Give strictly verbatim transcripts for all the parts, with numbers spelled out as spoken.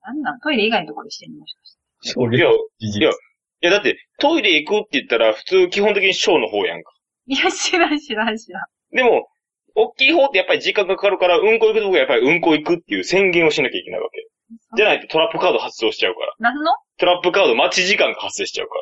なんなんトイレ以外のところでしてんのもしかして。 それいや、いや、いやだって、トイレ行くって言ったら、普通基本的に小の方やんか。 いや、知らん知らん知らん。 でも、大きい方ってやっぱり時間がかかるから、うんこ行くとこはやっぱりうんこ行くっていう宣言をしなきゃいけないわけ。じゃないとトラップカード発動しちゃうから。 何のトラップカード待ち時間が発生しちゃうから。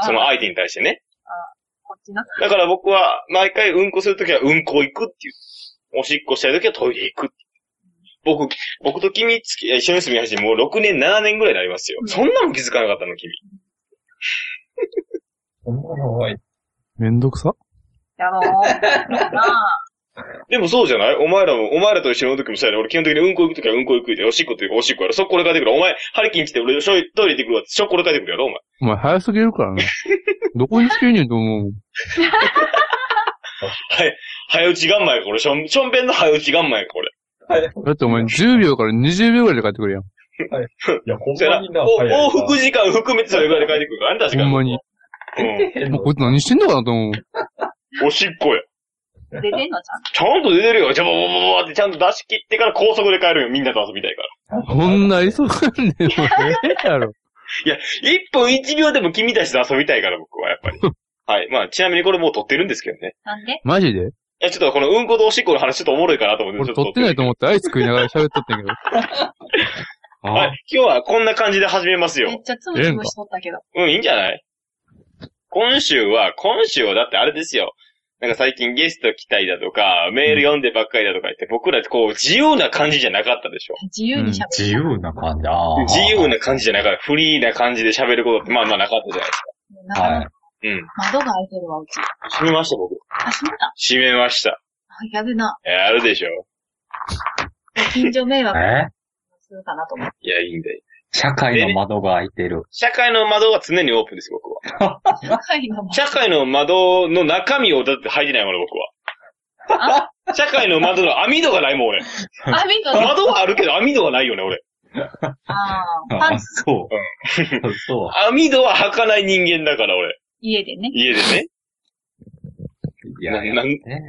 その相手に対してね。 あこっちな。 だから僕は、毎回うんこするときはうんこ行くっていう。おしっこしたいときはトイレ行くっていう。僕、僕と君つき、一緒に住み始めもうろくねん、ななねんぐらいになりますよ。うん、そんなの気づかなかったの、君。 おもろい。 めんどくさやろう。なあ。 でもそうじゃないお前らも、お前らと一緒の時もそうやで、俺基本的にうんこ行くときはうんこ行くで、おしっこっておしっこやろ。そここれ帰ってくる。お前、ハリキン来て俺、トイレ行ってくるわって、しょこれ帰ってくるやろ、お前。 お前早すぎるからね。どこにつけんねんと思う。 はい。早打ちガンマや、これ。しょん、しょんべんの早打ちガンマや、これ。 はい。 だってお前じゅうびょうからにじゅうびょうぐらいで帰ってくるやん。 はい。いや、ほんまにな。 往復時間含めてそれぐらいで帰ってくるから、あんた確かに。 ほんまに。うん。もうこいつ何してんのかなと思う。 おしっこや。 出てんのちゃんと。 ちゃんと出てるよ。じゃぼぼぼぼってちゃんと出し切ってから高速で帰るよ。みんなと遊びたいから。 こんな急がんねんのええやろ。 いや、いっぷんいちびょうでも君たちと遊びたいから、僕はやっぱり。はい。まあ、ちなみにこれもう撮ってるんですけどね。 なんでマジでいや、ちょっとこのうんことおしっこの話ちょっとおもろいかなと思って。 俺撮ってないと思ってアイス食いながら喋っとってんけど。 はい。今日はこんな感じで始めますよ。 めっちゃつぶつぶしとったけど。 うん、いいんじゃない今週は、今週はだってあれですよ。なんか最近ゲスト来たりだとか、メール読んでばっかりだとか言って、僕らこう自由な感じじゃなかったでしょ。 自由に喋る、うん。 自由な感じ。あ自由な感じじゃなかった。フリーな感じで喋ることってまあまあなかったじゃないですか。はい。 うん。 窓が開いてるわ、うち。 閉めました、僕。 あ、閉めた閉めました。 あ、やるな。 やるでしょ。 近所迷惑えするかなと思って。 いや、いいんだよ。 社会の窓が開いてる。 社会の窓は常にオープンです、僕は。 社会の窓社会の窓の中身をだって入ってないもの、僕は。あ社会の窓の網戸がないもん、俺。 網戸窓はあるけど網戸がないよね、俺。 ああ、 パンツ。そう。うん。そう。 網戸は履かない人間だから、俺。 家でね。 家でね。 いや、 な、なん、 ね、 うん。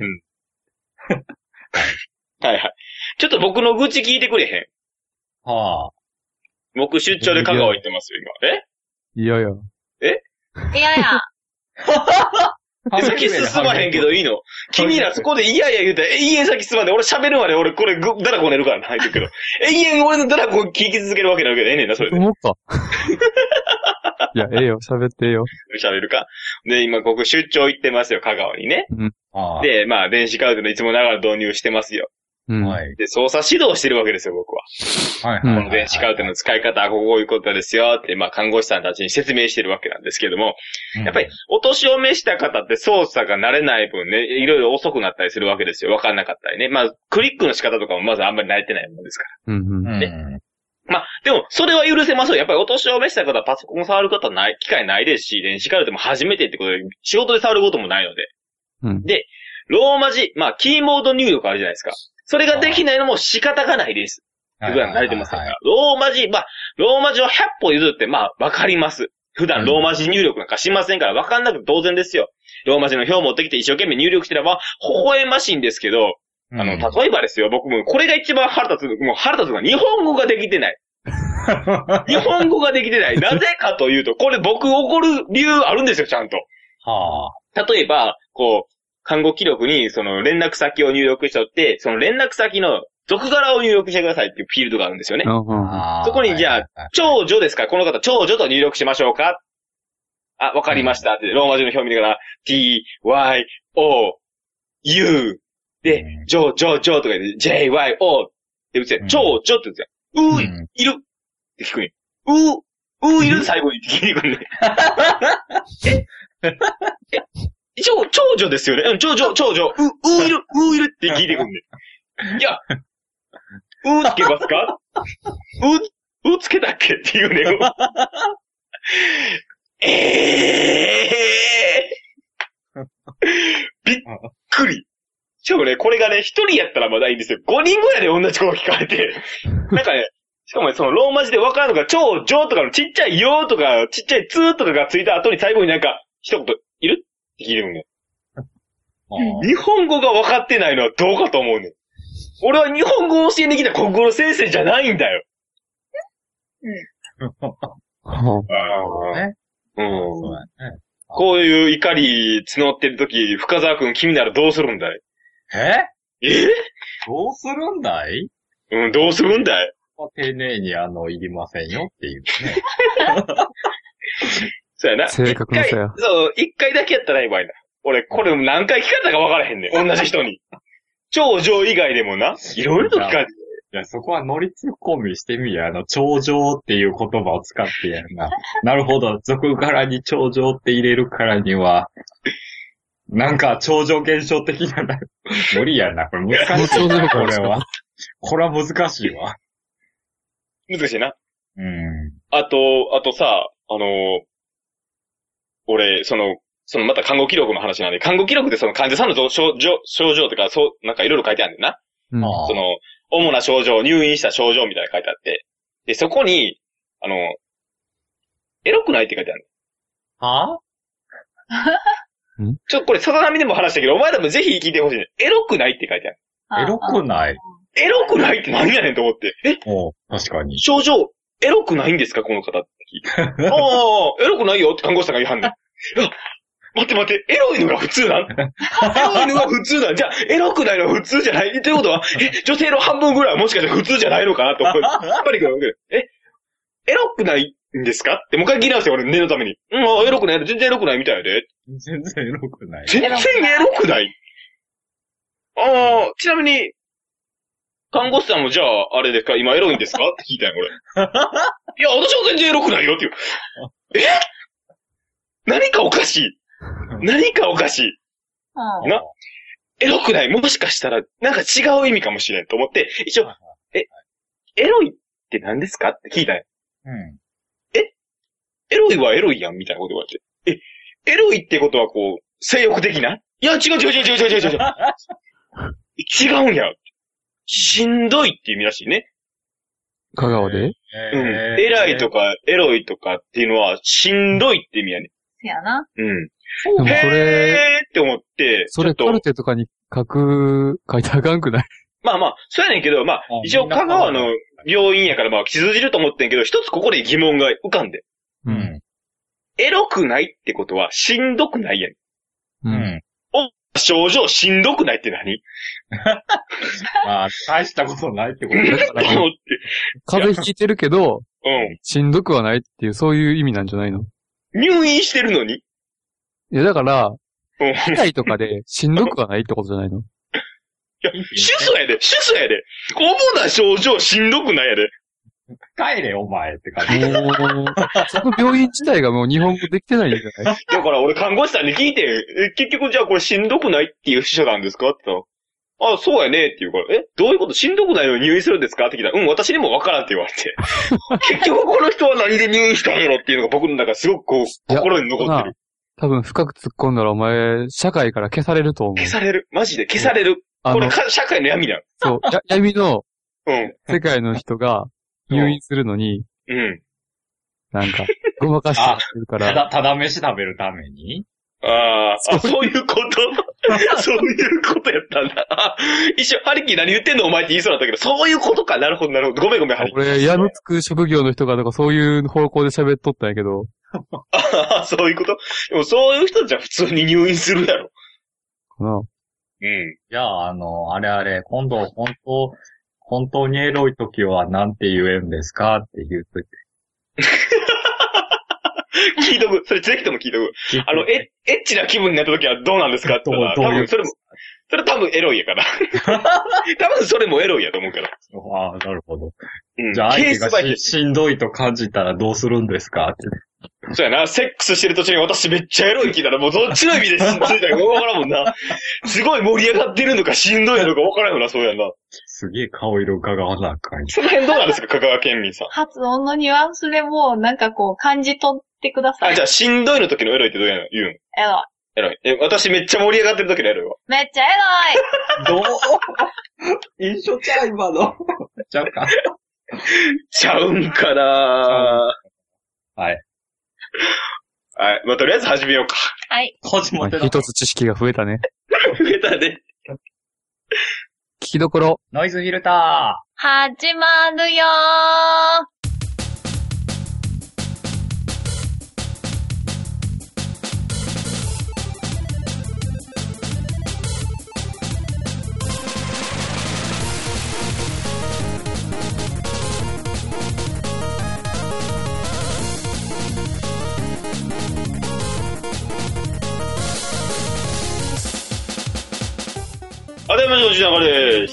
はいはい。ちょっと僕の愚痴聞いてくれへん。 はあ。 僕出張で香川行ってますよ、今。えいやいや。 えいやいや。 先進まへんけどいいの君らそこでいやいや言うたら永遠先進まんで、俺喋るまで俺これドラゴン寝るからな、入ってるけど。永遠俺のドラゴン聞き続けるわけだけど、ええねんな、それで。 思った。いや、ええよ、喋ってええよ。 喋るか。で、今僕出張行ってますよ、香川にね。うん。で、まあ、電子カードのいつもながら導入してますよ。 うん。 はい。で、操作指導してるわけですよ、僕は。はい。この電子カルテの使い方はこういうことですよって、まあ、看護師さんたちに説明してるわけなんですけども、うん、やっぱり、お年を召した方って操作が慣れない分ね、いろいろ遅くなったりするわけですよ。わかんなかったりね。まあ、クリックの仕方とかもまずあんまり慣れてないものですから。うんうん。ね。まあ、でも、それは許せますよ。やっぱりお年を召した方はパソコン触ることはない、機会ないですし、電子カルテも初めてってことで、仕事で触ることもないので。うん。で、ローマ字、まあ、キーモード入力あるじゃないですか。それができないのも仕方がないです。普段慣れてませんから。ローマ字、まあ、ローマ字をひゃっぽ譲って、まあ、わかります。普段ローマ字入力なんかしませんから、わかんなくて当然ですよ。ローマ字の表持ってきて一生懸命入力してれば、微笑ましいんですけど、あの、例えばですよ、僕も、これが一番腹立つ、もう腹立つのが日本語ができてない。日本語ができてない。なぜかというと、これ僕怒る理由あるんですよ、ちゃんと。はあ。例えば、こう、看護記録にその連絡先を入力しとって、その連絡先の属柄を入力してくださいっていうフィールドがあるんですよね。そこにじゃあ、長女ですかこの方、長女と入力しましょうかあ、わかりましたって、ローマ字の表見ながら、t, y, o, u で、ジョ、ジョ、ジョとか言って、j, y, o って打つやん。長女って打つやん。うー、いるって聞くね。うー、うーいる最後にって聞いてくるね。ええ長、長女ですよね。うん、長女、長女。う、ういる、ういるって聞いてくんね。いや、うつけますかう、うつけたっけっていうね。ええー、びっくり。しかもね、これがね、一人やったらまだいいんですよ。五人ぐらいで同じこと聞かれて。なんかね、しかもね、そのローマ字で分からんのが、長女とかのちっちゃいよとか、ちっちゃいつーとかがついた後に最後になんか、一言、いるって聞いてくんね。日本語が分かってないのはどうかと思うねん。俺は日本語を教えに来た国語の先生じゃないんだよ。 はね。 うん。 そうだね。 こういう怒り募ってるとき、深澤くん君ならどうするんだい？ ええどうするんだい？ うん、どうするんだい？ 丁寧にあの、いりませんよっていうね。 そうやな。 正確なさや一回そう、一回だけやったらいい場合だ。俺、これ何回聞かれたか分からへんねん。同じ人に。頂上以外でもな、いろいろと聞かれて。 いや、そこは乗りツッコミしてみや。あの、頂上っていう言葉を使ってやるな。なるほど。俗柄に頂上って入れるからには、なんか超常現象的なな。無理やな。これ難しいな。これは。これは難しいわ。 難しいな。 うん。 あと、あとさ、あのー、俺、その、そのまた看護記録の話なんで、看護記録でその患者さんの症状、症状とか、そう、なんかいろいろ書いてあるんだよな。 うん。 その、主な症状、入院した症状みたいなの書いてあって。で、そこに、あの、エロくないって書いてある。 はぁちょっとこれ、さざ波でも話したけど、お前らもぜひ聞いてほしいね。エロくないって書いてある。 エロくないエロくないって何やねんと思って。えお確かに。 症状、エロくないんですかこの方って聞いて。ああ、エロくないよって看護師さんが言いはんねん。いや、待って待って、エロいのが普通なんエロいのが普通なんじゃあ、エロくないのが普通じゃないってことは、え、女性の半分ぐらいはもしかしたら普通じゃないのかなと思う。やっぱり、え、エロくないんですかってもう一回聞き直して、俺念のために。うん、あエロくない。全然エロくないみたいで。 全然エロくない。 全然エロくないああ、ちなみに、看護師さんもじゃあ、あれですか今エロいんですかって聞いたよ、俺。いや、私は全然エロくないよっていう。え何かおかしい。何かおかしい。 うん。 な、エロくない。もしかしたら、なんか違う意味かもしれんと思って、一応、え、エロいって何ですかって聞いたよ。 うん。 えエロいはエロいやんみたいなこと言われて。え、エロいってことはこう、性欲的ないや、違う違う違う違う違う違う違う。違うんや。しんどいっていう意味らしいね。 香川でうん。偉いとか、エロいとかっていうのは、しんどいって意味やね。 せやな。 うん。 でもそれ、 へーって思って、 それカルテとかに書く、書いてあかんくない？ まあまあ、そうやねんけど、まあ、一応香川の病院やからまあ、通じると思ってんけど、一つここで疑問が浮かんで。 うん。 エロくないってことは、しんどくないやん。 うん。 症状しんどくないって何まあ、大したことないってことだから。 と思って。 風邪ひいてるけど、 うん。 しんどくはないっていう、そういう意味なんじゃないの？ 入院してるのにいや、だから、 うん。 痛いとかでしんどくはないってことじゃないの？ いや、主訴やで、主訴やで。主な症状しんどくないやで。 帰れ、お前って感じ。 もう、その病院自体がもう日本語できてないんじゃない？ だから俺看護師さんに聞いて、え、結局じゃあこれしんどくないっていう秘書なんですかって言ったら、あ、そうやねって言うから、え、どういうことしんどくないのに入院するんですかって聞いたら、うん、私にもわからんって言われて。結局この人は何で入院したんやろっていうのが僕の中すごくこう、心に残ってる。 多分深く突っ込んだらお前、社会から消されると思う。 消される。マジで消される。これか社会の闇だ。 そう、や闇のうん。 世界の人が入院するのに、 うん。 なんか、ごまかしてるかたら。 だ、ただ飯食べるためにああ、そういうことそういうことやったんだ。あ一瞬、ハリキー何言ってんのお前って言いそうだったけど、そういうことか。なるほど、なるほど。ごめんごめん、ハリキー。 俺、矢のつく職業の人がとかそういう方向で喋っとったんやけど。 ああ、そういうことでもそういう人じゃ普通に入院するやろ。 かな。 うん。 じゃあ、あの、あれあれ、今度、本当、本当にエロい時はなんて言えんですかって言うといて。 聞いとく。それぜひとも聞いとく。あの、え、エッチな気分になった時はどうなんですかって言ったら、多分それも、それ多分エロいやから。多分それもエロいやと思うから。 ああ、なるほど。 うん。 じゃあ、相手がケースバイししんどいと感じたらどうするんですかって。 そうやな、セックスしてる途中に私めっちゃエロい聞いたらもうどっちの意味でしんどいかわからんもんな。すごい盛り上がってるのかしんどいのかわからんよな、そうやんな。 すげえ顔色伺わなあかん。 その辺どうなんですか、香川県民さん。 発音のニュアンスでも、なんかこう、感じ取ってください。 あ、じゃあ、しんどいの時のエロいってどうやの言うのエロい。 エロい。え、私めっちゃ盛り上がってる時のエロいわ。 めっちゃエロいどう一緒ちゃう今の。ちゃうか。 ちゃうんかなはい。 はい。まあ、とりあえず始めようか。 はい。 始まってた。 一つ知識が増えたね。 増えたね。 聞きどころ。 ノイズフィルタ始まるよましょう、内中です。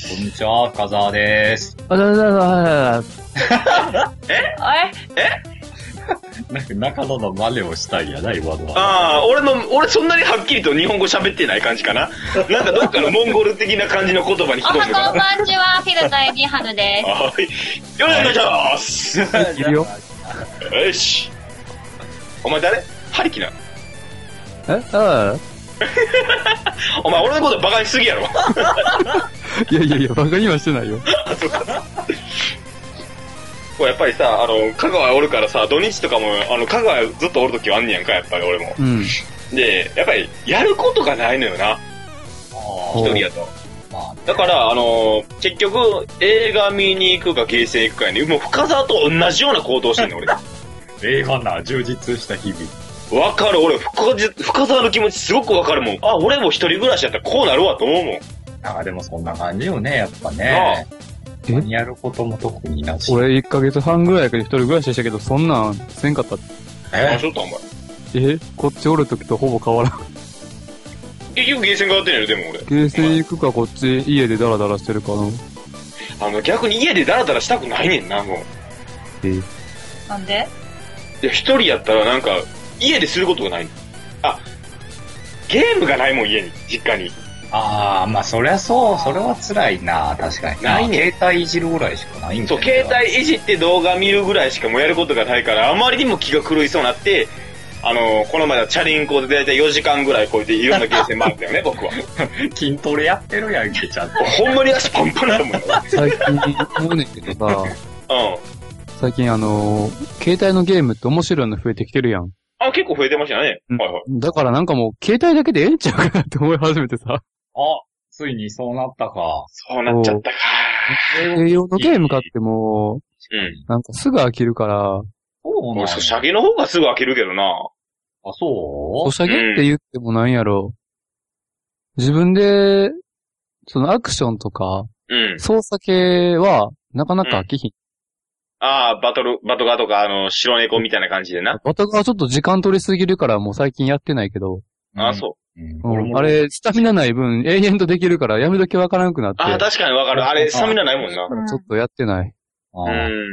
こんにちは、深澤です。 あだだだだえええなんか中野の真似をしたいやな、今のは。 ああ、俺の、俺そんなにはっきりと日本語喋ってない感じかな。なんかどっかのモンゴル的な感じの言葉に聞こえるかな。 おはこんばんちは、フィルターエビハヌです。 はい。よろしくお願いします。 いるよ。 よし。お前誰？ハリキな。 えああ。 お前俺のことバカにしすぎやろ。 いやいやいや、バカにはしてないよ。 あ、そうか。これやっぱりさ、あの、香川おるからさ、土日とかも、あの、香川ずっとおるときはあんねやんか、やっぱり俺も。 うん。 で、やっぱり、やることがないのよな。一人やと。だから、あの、結局、映画見に行くかゲーセン行くかやね。もう深沢と同じような行動してんの、俺。 映画な、充実した日々。 わかる、俺、深、深沢の気持ちすごくわかるもん。あ、俺も一人暮らしやったらこうなるわと思うもん。 なんかでもそんな感じよね、やっぱね。えやることも特になし。 俺いっかげつはんぐらいやけど一人暮らしでしたけど、そんなんせんかった。 えあ、ちょっとお前。えこっちおるときとほぼ変わらん。 結局ゲーセン変わってんやろ、でも俺。 ゲーセン行くかこっち家でダラダラしてるかな。 あの、逆に家でダラダラしたくないねんな、もう。 えなんで？ いや、一人やったらなんか、家ですることがない。あ、ゲームがないもん、家に、実家に。 ああ、まあそりゃそう、それは辛いな、確かに。 ないね。 携帯いじるぐらいしかないんだよ。 そう、携帯いじって動画見るぐらいしかもうやることがないから、あまりにも気が狂いそうになって、あの、この前はチャリンコでだいたいよじかんぐらいこうやっていろんなゲーセン回ったよね、僕は。 筋トレやってるやんけ、ちゃんと。 ほんまに足パンパンだもん。 最近思うねんけどさ、 うん。 最近あの、携帯のゲームって面白いの増えてきてるやん。 あ、結構増えてましたね。 うん、 はいはい。 だからなんかもう、携帯だけでええんちゃうかなって思い始めてさ。 あ、ついにそうなったか。 そうなっちゃったか。 栄養のゲーム買っても、 うん。 なんかすぐ飽きるから。 そうなんソシャゲの方がすぐ飽きるけどな。 あ、そうソシャゲって言ってもなんやろ。自分で、そのアクションとか、 うん。 操作系は、なかなか飽きひん。 ああ、バトル、バトガーとか、あの、白猫みたいな感じでな。 バトガーちょっと時間取りすぎるからもう最近やってないけど。 ああ、そう。 うん、あれ、スタミナない分、永遠とできるから、やめときわからなくなって。 ああ、確かにわかる。あれ、スタミナないもんな。 ちょっとやってない。 うん。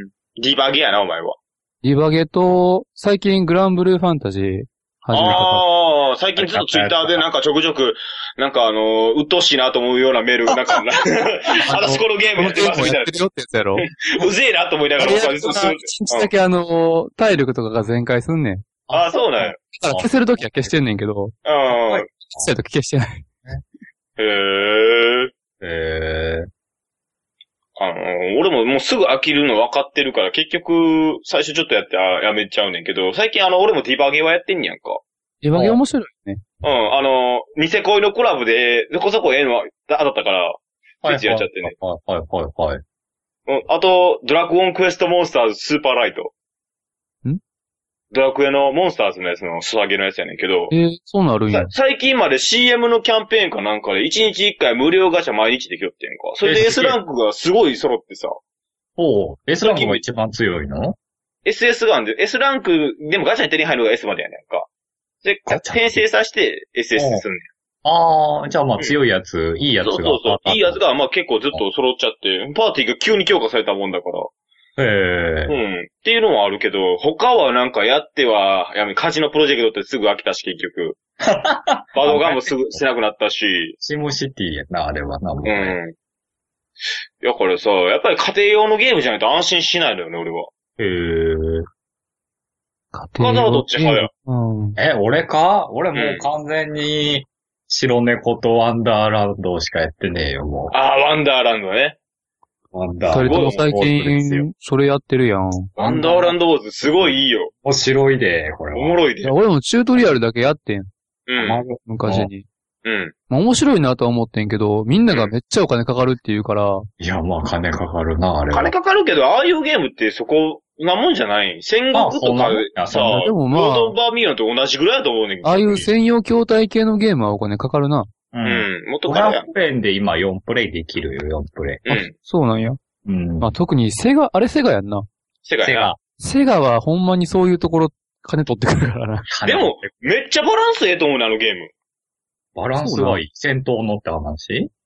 ディバゲやな、お前は。 ディバゲと、最近グランブルーファンタジー始めたから。 ああ、最近ずっとツイッターでなんかちょくちょく、なんかあの、鬱陶しいなと思うようなメール、なんか、私このゲームやってますみたいな。 やってるよってやつやろ。 うぜえなと思いながら僕はずっとする。 一日だけあの、体力とかが全開すんねん。 ああ、そうなんや。 だから消せるときは消してんねんけど。 ああ。 消したいとき消してない。 へえ。 へえ。 あの、俺ももうすぐ飽きるの分かってるから、結局、最初ちょっとやってあやめちゃうねんけど、最近あの、俺もディバゲはやってんやんか。 ディバゲ面白いね。 うん、あの、ニセ恋のクラブで、そこそこええのは当たったから、ついついやっちゃってね。 はいはいはいはい。 うん、あと、ドラゴンクエストモンスターズスーパーライト。 んドラクエのモンスターズのやつの素揚げのやつやねんけど。 えー、そうなるんや。 最近まで シーエム のキャンペーンかなんかでいちにちいっかい無料ガチャ毎日できよってんか。それで S ランクがすごい揃ってさ。 おう、S ランクが一番強いの？ エスエス があんで、S ランクでもガチャに手に入るのが S までやねんか。で、転生させて エスエス すんねん。 ああ、じゃあまあ強いやつ、うん、いいやつが。 そうそうそう。いいやつがまあ結構ずっと揃っちゃって、パーティーが急に強化されたもんだから。 へえ。 うん。っていうのはあるけど、他はなんかやっては、やめ、カジノプロジェクトってすぐ飽きたし、結局。バドガンもすぐしなくなったし。 シムシティやな、あれはな、もう、 ね。うん。いや、これさ、やっぱり家庭用のゲームじゃないと安心しないのよね、俺は。 へえ。 家庭はどっち派や。 うん。 え、俺か？俺もう完全に、白猫とワンダーランドしかやってねえよ、もう。 ああ、ワンダーランドね。 ワンダーランド。二人とも最近、それやってるやん。 ワンダーランドウォーズすごいいいよ。 面白いで、これは。 おもろいで。 俺もチュートリアルだけやってん。 うん。 昔に。 うん。 まあ面白いなとは思ってんけど、みんながめっちゃお金かかるって言うから。 いや、まあ金かかるな、あれは。 金かかるけど、ああいうゲームってそこ、なもんじゃない。戦国とかさ、 でもまあ、 ロードバーミリオンと同じぐらいだと思うねんけど。 ああいう専用筐体系のゲームはお金かかるな。 うん。うん、もっとかかるやん。ごひゃくえんで今よんプレイできるよ、よんプレイ。 うん。 そうなんや。 うん。 まあ特にセガ、あれセガやんな。 セガやな。 セガはほんまにそういうところ金取ってくるからな。 でも、めっちゃバランスええと思うね、あのゲーム。 バランスはいい。戦闘のって話？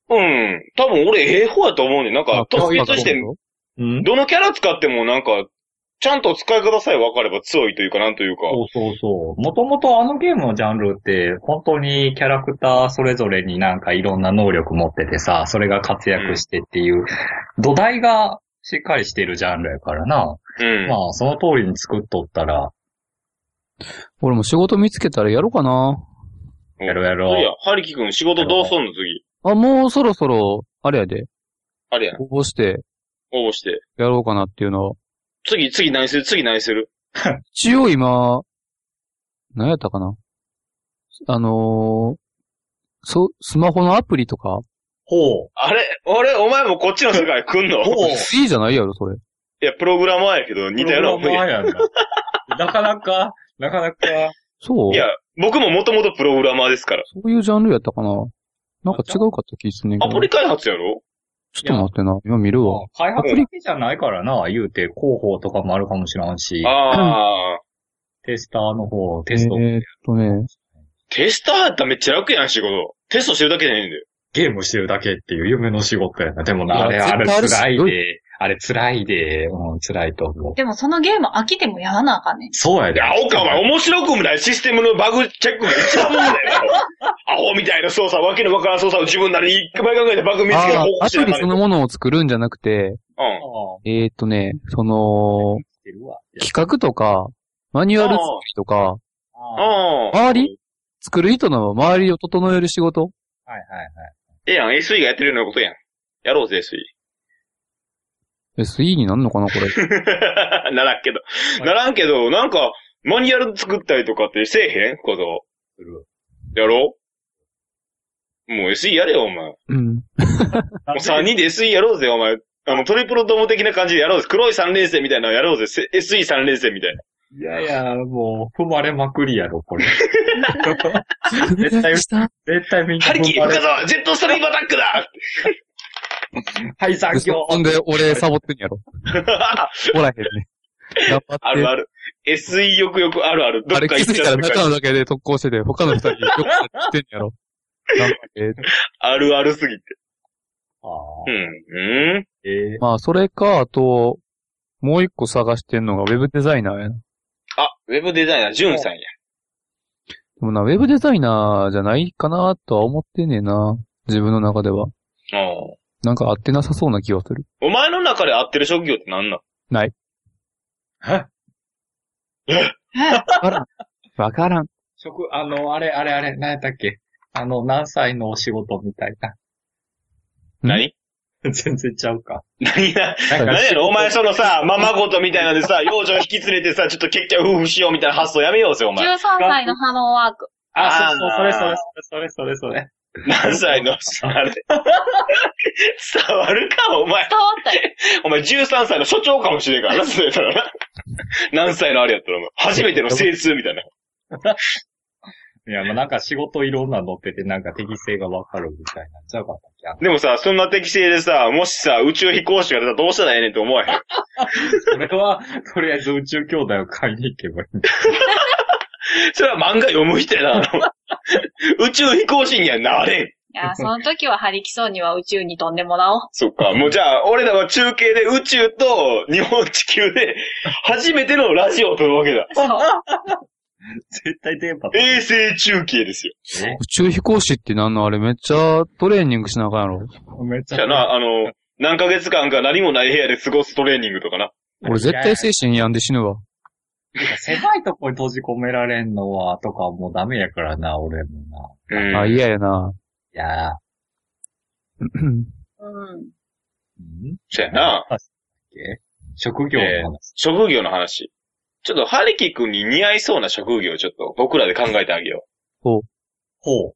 うん。多分俺ええ方やと思うねん。なんか、突出して、どのキャラ使ってもなんか、ちゃんと使い方さえ分かれば強いというかなんというか。 そうそうそう。もともとあのゲームのジャンルって、本当にキャラクターそれぞれになんかいろんな能力持っててさ、それが活躍してっていう、うん、土台がしっかりしてるジャンルやからな。うん。まあ、その通りに作っとったら。 俺も仕事見つけたらやろうかな。 やろうやろう。 いや、ハリキ君仕事どうすんの次。 あ、もうそろそろ、あれやで。 あれや。 応募して。 応募して。 やろうかなっていうのは。 次、次何する次何する一応今、何やったかなあのー、そ、スマホのアプリとか。 ほう。 あれ俺、お前もこっちの世界来んのほう。いいじゃないやろ、それ。 いや、プログラマーやけど、似たようなプログラマーやんな。なかなか、なかなか。 そういや、僕ももともとプログラマーですから。 そういうジャンルやったかななんか違うかった気すんねんけど。 アプリ開発やろちょっと待ってな。今見るわ。 開発だけじゃないからな、言うて、広報とかもあるかもしらんし。 ああ。 テスターの方、テスト。 えーっとね。 テスターやったらめっちゃ楽やん、仕事。テストしてるだけじゃないんだよ。 ゲームしてるだけっていう夢の仕事やな。でもな、あれ、あれ辛いで、あれ辛いで、うん、辛いと思う。 でもそのゲーム飽きてもやらなあかんねん。 そうやで。 アホか、お前面白くもないシステムのバグチェックが一番問題だよ。アホみたいな操作、わけのわからん操作を自分なりに一回考えてバグ見つけて報告してアプリそのものを作るんじゃなくて、うん。えーっとね、その、企画とか、マニュアル作りとか、周り作る人の周りを整える仕事はいはいはい。 ええやん、エスイー がやってるようなことやん。やろうぜ、エスイー。エスイー になんのかな、これ。 ならんけど。ならんけど、なんか、マニュアル作ったりとかってせえへんこと。やろうもう エスイー やれよ、お前。うん。もうさんにんで エスイー やろうぜ、お前。あの、トリプルドーム的な感じでやろうぜ。黒いさん連戦みたいなのやろうぜ。エスイーさん 連戦みたいな。 いやいや、もう、踏まれまくりやろ、これ。絶対、絶対みんな。 ハリキー、深澤、ジェットストリームアタックだはい、産業。 ほんで、俺、サボってんやろ。おらへんね。頑張って。 あるある。エスイー よくよくあるある。 どっか行っちゃった。あれ気づいたら中のだけで特攻してて、他の二人よく来てんやろ。頑張って。 あるあるすぎて。 ああ。 うん。うん。 えー、まあ、それか、あと、もう一個探してんのがウェブデザイナーやな。 あ、ウェブデザイナー、ジュンさんや。 でもな、ウェブデザイナーじゃないかなとは思ってんねんな。自分の中では。 ああ。 なんか合ってなさそうな気がする。 お前の中で合ってる職業って何なん？ ない。 ええわからん。わからん。 職、あの、あれ、あれ、あれ、何やったっけあの、何歳のお仕事みたいな。 何全然ちゃうか。 何や、何やろお前そのさ、ままごとみたいなのでさ、幼女引き連れてさ、ちょっと結局夫婦しようみたいな発想やめようぜ、お前。 じゅうさんさいのハローワーク。 あ、そうそう、それそれそれそれそれそれ。 何歳の、あれ。伝わるか、お前。 伝わったよ。 お前じゅうさんさいの所長かもしれんからな、それたらな。何歳のあれやったら、初めての精通みたいな。 いや、まあ、なんか仕事いろんな乗ってて、なんか適性がわかるみたいな。ちゃうかったっけ？ でもさ、そんな適性でさ、もしさ、宇宙飛行士が出たらどうしたらええねんって思わへん。 それは、とりあえず宇宙兄弟を買いに行けばいいんだ。 それは漫画読む人やな。宇宙飛行士にはなれん。 いや、その時はハリキソンには宇宙に飛んでもらおう。 そっか。もうじゃあ、俺らは中継で宇宙と日本地球で初めてのラジオを撮るわけだ。 そう。 絶対電波。 衛星中継ですよ。 宇宙飛行士ってなんのあれめっちゃトレーニングしなあかんやろ。 めっちゃ。 じゃあな、あの、何ヶ月間か何もない部屋で過ごすトレーニングとかな。 俺絶対精神病んで死ぬわ。 狭いとこに閉じ込められんのは、とかもうダメやからな、俺もな。うん。 あ、嫌やな。 いやうん。 うん。 そうやな。 職業の話、えー。 職業の話。ちょっと、ハリキ君に似合いそうな職業をちょっと僕らで考えてあげよう。ほう。 ほう。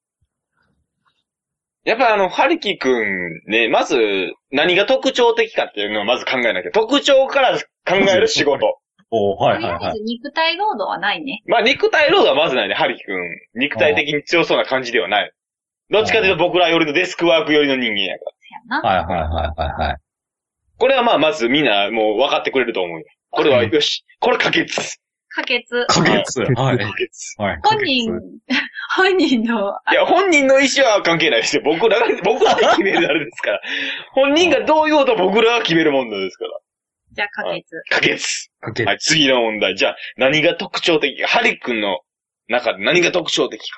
やっぱあの、ハリキ君ね、まず何が特徴的かっていうのをまず考えなきゃ。特徴から考える仕事。 おはいはいはい。とりあえず肉体労働はないね。 まあ肉体労働はまずないね、ハリキ君。肉体的に強そうな感じではない。どっちかというと僕らよりのデスクワークよりの人間やから。 はいはいはいはいはい。 これはまあまずみんなもう分かってくれると思うよ。これはよし。これ可決。 可決。 可決。はい。 可決。 はい。 本人、 本人の。 いや、本人の意思は関係ないですよ。僕らが、僕らが決めるあれですから。本人がどう言おうと僕らが決めるものですから。 じゃあ、可決。 可決。 かけはい、次の問題。じゃあ、何が特徴的か。ハリ君の中で何が特徴的か。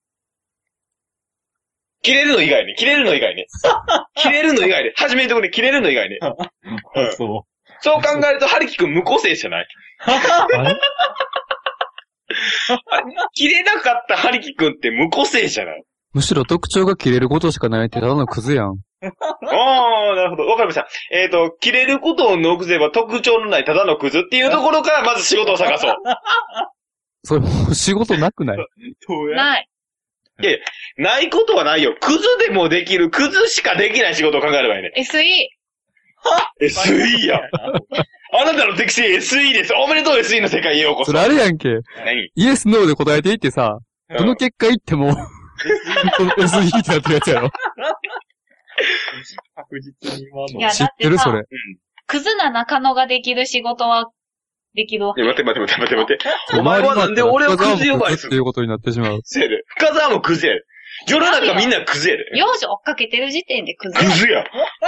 切れるの以外ね。切れるの以外ね。切れるの以外ね。初めのところで切れるの以外ね。うん、 そう。 そう考えると、ハリキ君無個性じゃない切れなかったハリキ君って無個性じゃないむしろ特徴が切れることしかないってただのクズやん。 ああ、なるほど。わかりました。えっ、ー、と、切れることを除けば特徴のないただのクズっていうところからまず仕事を探そう。 それもう仕事なくない？ ない。 いやいや、ないことはないよ。クズでもできる、クズしかできない仕事を考えればいいね。 エスイー。 エスイー や。あなたの適性 エスイー です。おめでとう エスイー の世界へようこそ。 それあれやんけ。 何？ イエス、ノーで答えていってさ、 うん、 どの結果言っても、エスイー ってなってるやつやろ。 確実に今の。 いや、 知ってるそれ。 クズな中野ができる仕事は、できるわけ。 いや、待って待って待って待って待って。お前はなんで俺をクズ呼ばわりするっていうことになってしまう。 せやで。深沢もクズやで。世の中みんなクズやで。 幼女追っかけてる時点でクズや。クズや。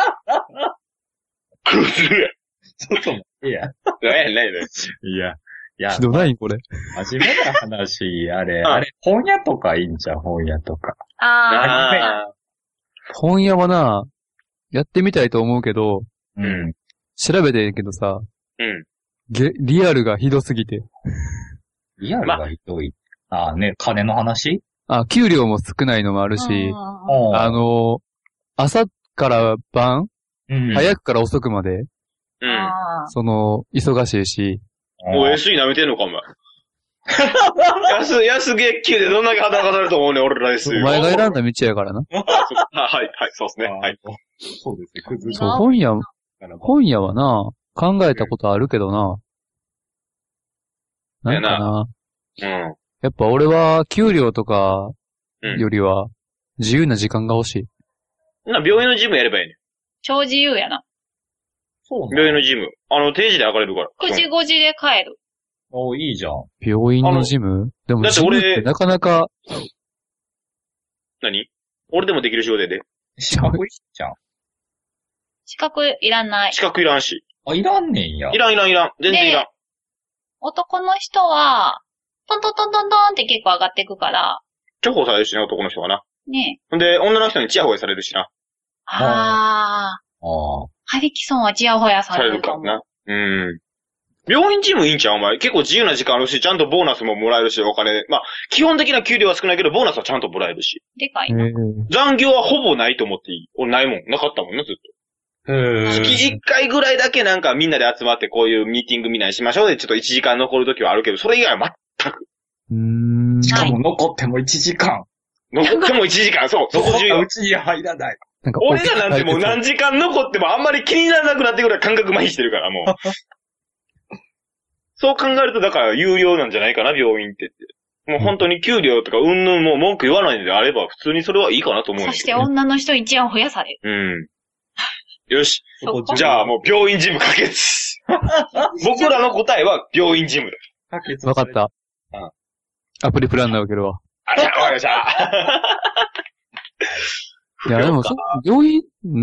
クズや。 ちょっと待って、いや。 何や、何や、 いや。いや。 ひどないこれ。 真面目な話、あれ、あれ、本屋とかいいんじゃん、本屋とか。 ああ。 本屋はな、やってみたいと思うけど、 うん。 調べてんけどさ、 うん。 ゲ、リアルがひどすぎて。 リアルがひどい。まあ、あね、金の話？ あ、給料も少ないのもあるし、あの、朝から晩、うん、早くから遅くまで、 うん、 その、忙しいし。 もう エスイー 舐めてんのか、お前。安、安月給でどんだけ働かされると思うね、俺らです。 お前が選んだ道やからな。 はい、はい、そうですね。はい。 そうですね、クズ。 そう、本屋、本屋はな、考えたことあるけどな。なんかな。 うん。 やっぱ俺は、給料とか、よりは、自由な時間が欲しい。 な、病院のジムやればいいね。 超自由やな。 そう病院のジム。あの、定時で上がれるから。 くじごじで帰る。 おいいじゃん。 病院のジムでも、ジムってなかなか。 何俺でもできる仕事やで。 資格いいじゃん。 資格いらない。 資格いらんし。 あ、いらんねんや。 いらんいらんいらん。全然いらん。 男の人は、トントントントントンって結構上がっていくから。 重宝されるしな、男の人がな。 ねえ。んで、女の人にチヤホヤされるしな。 ああ。ああ。ハリキソンはチヤホヤされるかも。されるからな。うん。病院チームいいんちゃうお前。結構自由な時間あるし、ちゃんとボーナスももらえるし、お金。まあ、基本的な給料は少ないけど、ボーナスはちゃんともらえるし。 でかいな。 残業はほぼないと思っていい。俺ないもん。なかったもんな、ずっと。へ月いっかいぐらいだけなんかみんなで集まってこういうミーティングみんなにしましょうで、ちょっといちじかん残るときはあるけど、それ以外は全く。 うーん。 しかも残ってもいちじかん。 残ってもいちじかん、そう。そこ重要。 うちに入らない。 なんか俺らなんてもう何時間残ってもあんまり気にならなくなってくる感覚麻痺してるから、もう。そう考えると、だから有料なんじゃないかな、病院ってって。もう本当に給料とかうんぬんも文句言わないのであれば、普通にそれはいいかなと思うんだけど、ね。 そして女の人一番増やされる。 うん。よし。じゃあもう病院ジム可決。僕らの答えは病院ジムだ。 わかった。うん。アプリプランナー受けるわ。 あ、じゃあ、わかりました。 いや、でもそ、病院、うん、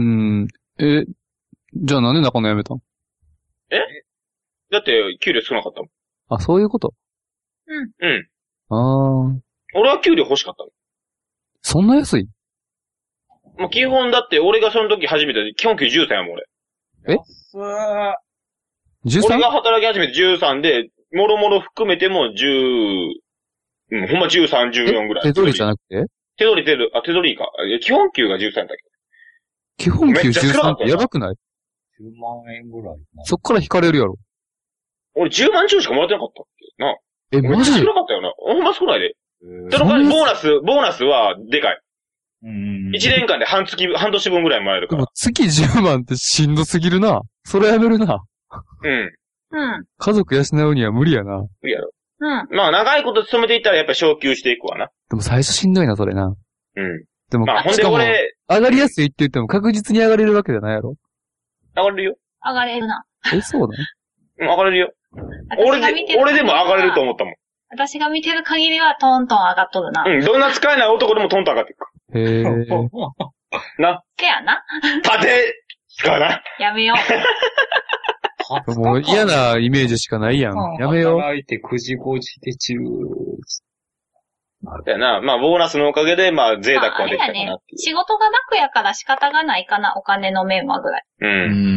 え、じゃあなんで中野辞めたん？ えだって、給料少なかったもん。 あ、そういうこと？ うん。 うん。 ああ。 俺は給料欲しかったの。 そんな安い？ もう基本だって、俺がその時始めた基本給じゅうさんやもん、俺。 え ?じゅうさん？ 俺が働き始めてじゅうさんで、もろもろ含めてもじゅう、うん、ほんまじゅうさん、じゅうよんぐらい。 手取りじゃなくて？ 手取り手取り、あ、手取りか。基本給がじゅうさんだっけ。基本給じゅうさんってやばくない？ じゅうまんえんぐらい。 そっから引かれるやろ。 俺じゅうまんちょいしかもらってなかったっけな。 え、マジで？ 少なかったよな。ほんま少ないで。その代わりボーナス、ボーナスはでかい。いちねんかんで半月、半年分ぐらいもらえるから。 でも月じゅうまんってしんどすぎるな。それやめるな。 うん。 うん。 家族養うには無理やな。 無理やろ。 うん。 まあ長いこと勤めていったらやっぱり昇給していくわな。 でも最初しんどいな、それな。 うん。 でも、 まあほんで俺、 上がりやすいって言っても確実に上がれるわけじゃないやろ。 上がれるよ。 上がれるな。 え、そうなの？ うん、上がれるよ。俺で、俺でも上がれると思ったもん。 私が見てる限りはトントン上がっとるな。 うん、どんな使えない男でもトントン上がっていく。 へえ。 な。 せやな。 縦かな。 やめよう。もう嫌なイメージしかないやん。やめよう。 働いてくじごじで中。 だよな。まあ、ボーナスのおかげで、まあ、贅沢はできたかなっていう。まあ、ね、 仕事が楽やから仕方がないかな、お金の面はぐらい。 うん。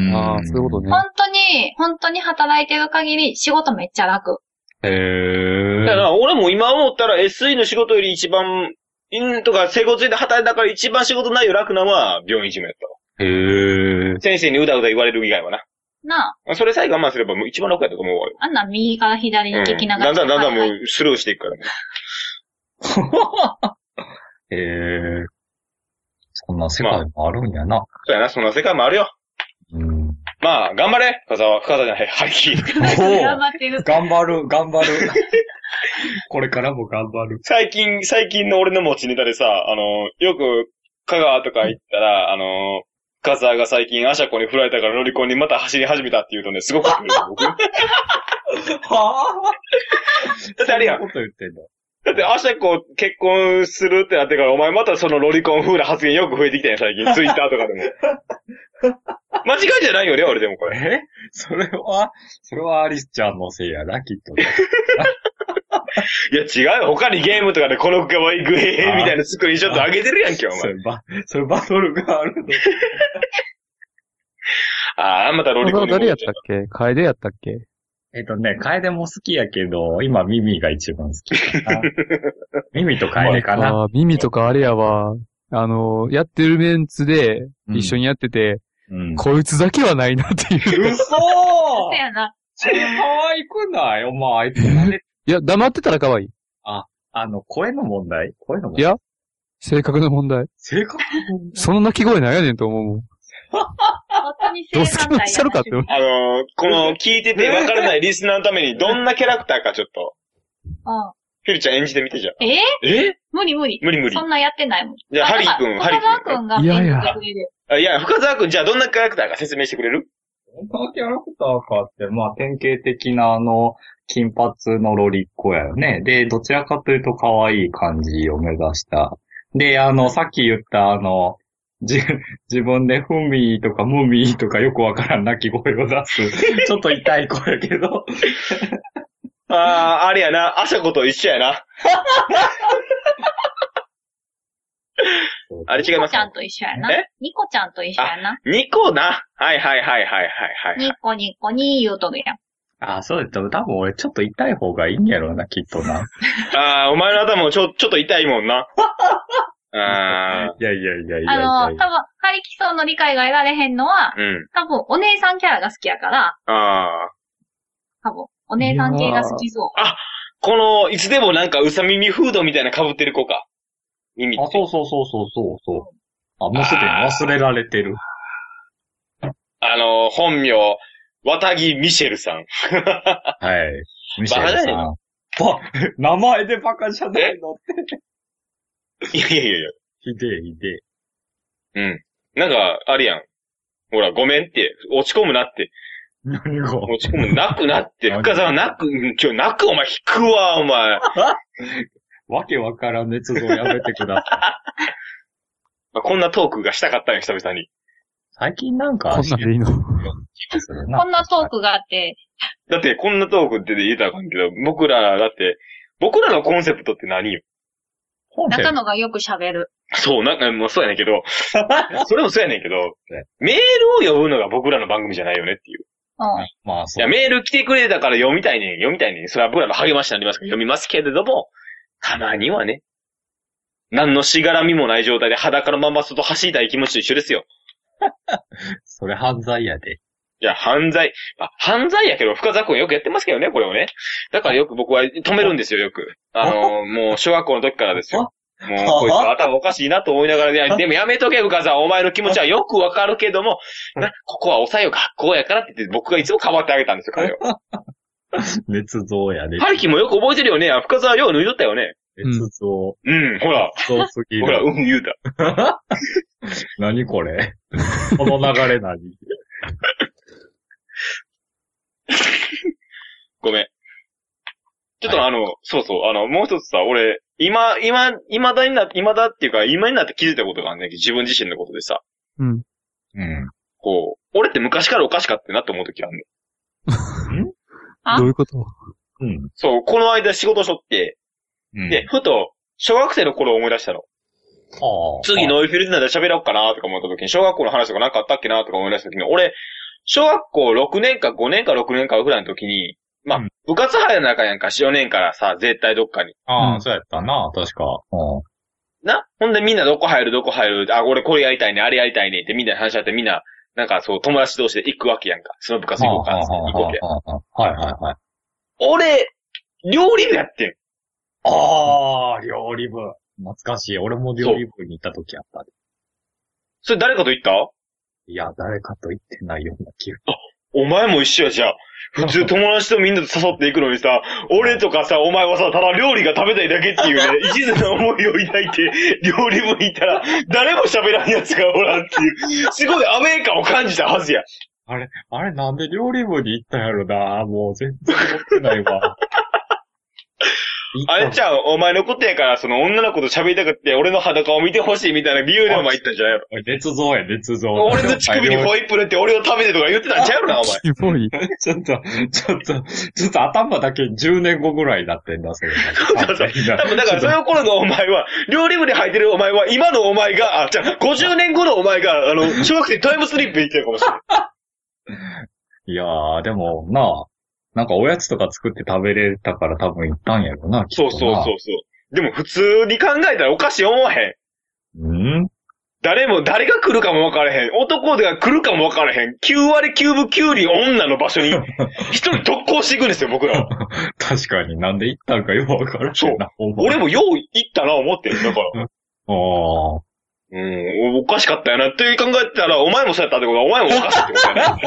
ああ、そういうことね。 本当に、本当に働いてる限り仕事めっちゃ楽。 へー。 だから俺も今思ったら エスイー の仕事より一番、んとか、整骨院で働いたから一番仕事内容楽なのは病院事務やったわ。 へー。 先生にうだうだ言われる以外はな。 なあ。それさえ我慢すればもう一番楽やったと思うわよ。 あんな右から左に聞きながら、 うん。だんだんだんだんもうスルーしていくからね。 へえ。そんな世界もあるんやな。まあ、 そうやな、そんな世界もあるよ。 うん。 まあ、頑張れ深沢、深沢じゃない、ハリキ。 頑張ってる。 頑張る、頑張る。これからも頑張る。 最近、最近の俺の持ちネタでさ、あの、よく、香川とか行ったら、あの、深沢が最近アシャコに振られたから乗り込んにまた走り始めたって言うとね、すごく来るよ、僕。はぁだってあれやん。 こと言ってんの。 だって、アシャコ結婚するってなってから、お前またそのロリコン風な発言よく増えてきたんや、最近。ツイッターとかでも。間違いじゃないよね、俺でもこれ。 えそれは、それはアリスちゃんのせいやな、きっとね。 いや、違うよ。他にゲームとかでこの可愛いグヘヘみたいなスクリーンショット上げてるやんけ、お前。 それバ、それバトルがあるの。 ああ、またロリコン。 誰やったっけ楓やったっけえっとね、楓も好きやけど、今ミミが一番好きかな。ミミと楓かな。 あミミとかあれやわ。あの、やってるメンツで一緒にやってて、うん、こいつだけはないなっていう。 嘘そうやな。 それ可愛くないお前、あいつなんで。 いや、黙ってたら可愛い。 あ、あの、声の問題声の問題いや、性格の問題。 性格の問題その鳴き声なんやねんと思うもん。 本当にどうするしたるかって。あのー、この聞いててわからないリスナーのためにどんなキャラクターかちょっと。 うん。 フィルちゃん演じてみてじゃん。 ええ無理無理。 無理無理。 そんなやってないもん。 じゃあ、ハリー君、ハリー君。深澤君が演じてくれる。 いやいや、深澤君、じゃあどんなキャラクターか説明してくれる？ どんなキャラクターかって、まあ、典型的なあの、金髪のロリっ子やよね。で、どちらかというと可愛い感じを目指した。で、あの、さっき言ったあの、じ、自分でフミーとかムミーとかよくわからん鳴き声を出す。ちょっと痛い声やけど。 ああ、あれやな。アシャコと一緒やな。あれ違います。 ニコちゃんと一緒やな。えニコちゃんと一緒やな。 ニコな。はいはいはいはいはいはい。 ニコニコに言うとるやん。 ああ、そうだった。多分俺ちょっと痛い方がいいんやろうな、きっとな。 ああ、お前の頭もちょ、ちょっと痛いもんな。ああ。 いやいやいやいや。 あの、多分、ハリキソンの理解が得られへんのは、うん、多分、お姉さんキャラが好きやから、 ああ。 多分、お姉さん系が好きそう。 あ、この、いつでもなんか、うさ耳フードみたいな被ってる子か。耳。 あ、そうそうそうそうそうそう。あ、もうすでに忘れられてる。 あの、本名、綿木ミシェルさん。 はい。ミシェルさん。バ名前でバカじゃないのって。 いやいやいや。 ひでえひでえ。うん。なんか、あれやん。ほら、ごめんって、落ち込むなって。 何が落ち込む、泣くなって。深澤泣く、今日泣くお前引くわ、お前。 わけわからん捏造やめてください。 まあ、こんなトークがしたかったよ、久々に。 最近なんか、 こんなんでいいのこんなトークがあって。 だって、こんなトークって言うたらあかんけど、僕ら、だって、僕らのコンセプトって何よ？ 中野がよく喋る。 そう、なんか、もうそうやねんけど、それもそうやねんけど、メールを読むのが僕らの番組じゃないよねっていう。 うん。 まあ、そう。 いや、メール来てくれたから読みたいねん、読みたいねん。それは僕らの励ましになりますから読みますけれども、たまにはね、何のしがらみもない状態で裸のまま外走りたい気持ちと一緒ですよ。 それ犯罪やで。 いや、犯罪。まあ、犯罪やけど、深澤君よくやってますけどね、これをね。だからよく僕は止めるんですよ、よく。あのー、もう小学校の時からですよ。もう、こいつ頭おかしいなと思いながら、いや、でもやめとけ、深澤、お前の気持ちはよくわかるけども、な、ここは抑えよ、学校やからって言って、僕がいつもかばってあげたんですよ、彼を。 捏造やで。 ハリキもよく覚えてるよね。深澤よう脱いどったよね。 捏造。 うん、うん、ほら。 そうすぎる。 ほら、うん、言うた。 何これこの流れ何ごめん。ちょっちょっとあの、そうそう、あの、もう一つさ、俺、今、今、今だになって、今だっていうか、今になって気づいたことがあるね。自分自身のことでさ。 うん。 うん。 こう、俺って昔からおかしかったなって思うときあるの。んどういうこと？ うん。そう、この間仕事しとって、うん、で、ふと、小学生の頃思い出したの。ああ。次ノイフィルでなら喋ろうかなとか思った時に、小学校の話とかなかったっけなとか思い出した時に、俺、小学校ろくねんかごねんかろくねんかぐらいの時に、まあ、うん、部活入る中やんか、よねんからさ、絶対どっかに。 ああ、うん、そうやったな、確か。 うん。な、ほんでみんなどこ入るどこ入る、あ、俺これやりたいね、あれやりたいねってみんなで話し合ってみんな、なんかそう友達同士で行くわけやんか。その部活行こうか、行こうけ。 はいはいはい。 俺、料理部やってん。 ああ、料理部。懐かしい。俺も料理部に行った時あったで。 それ誰かと行った？ いや、誰かと行ってないような気が。 あ、お前も一緒やじゃあ。普通友達とみんなで誘っていくのにさ、俺とかさ、お前はさ、ただ料理が食べたいだけっていうね、一途な思いを抱いて、料理部に行ったら、誰も喋らん奴がおらんっていう、すごいアウェー感を感じたはずや。 あれ、あれなんで料理部に行ったんやろな、もう全然思ってないわ。 あれちゃう、お前のことやから、その女の子と喋りたくって、俺の裸を見てほしいみたいな理由でお前言ったんじゃないの？ 捏造や、捏造。 俺の乳首にホイップ塗って俺を食べてとか言ってたんちゃうのお前。 すごい。 ちょっと、ちょっと、ちょっと頭だけじゅうねんごぐらいになってんだ、それ。 そうそうそう。だからその頃のお前は、料理部で履いてるお前は、今のお前が、あ、じゃあ、ごじゅうねんごのお前が、あの、小学生タイムスリップ行ってるかもしれない。 いやー、でも、なあ。なんかおやつとか作って食べれたから多分行ったんやろな、きっとな。 そうそうそうそう。でも普通に考えたらおかしい思わへん。ん誰も、誰が来るかも分からへん。男が来るかも分からへん。きゅうわりきゅうぶきゅうり女の場所に、一人特攻していくんですよ、僕らは。 確かになんで行ったんかよく分からへん。 そう。俺もよう行ったな、思ってんだから。ああ。 うん、おかしかったよなって考えたら、お前もそうやったってことは、お前もおかしいってことや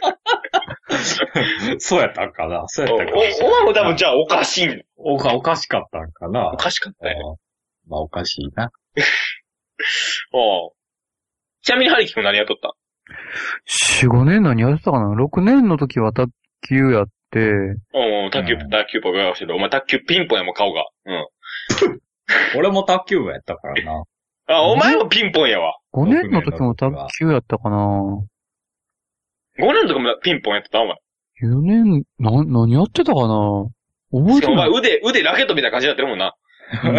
ね。そうやったんかなそうやったんかなお、お前も多分じゃあおかしいんおか、おかしかったんかなおかしかったよ。 まあおかしいな。 おちなみに、はりきくん何やっとったよん、ごねん何やってたかな ?ろく 年の時は卓球やって、 お卓球、うん、卓球っぽい顔してる。お前卓球ピンポンやもん、顔が。うん。 俺も卓球部やったからな。 あ、お前もピンポンやわ。 ごねんの時も卓球やったかな。 ごねんの時もピンポンやってたお前。 よねん、な、何やってたかな覚えてない。 お前腕、腕ラケットみたいな感じになってるもんな。うん。